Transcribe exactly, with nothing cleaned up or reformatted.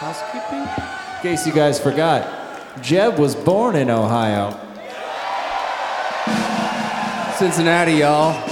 housekeeping? In case you guys forgot, Jeb was born in Ohio. Cincinnati, y'all.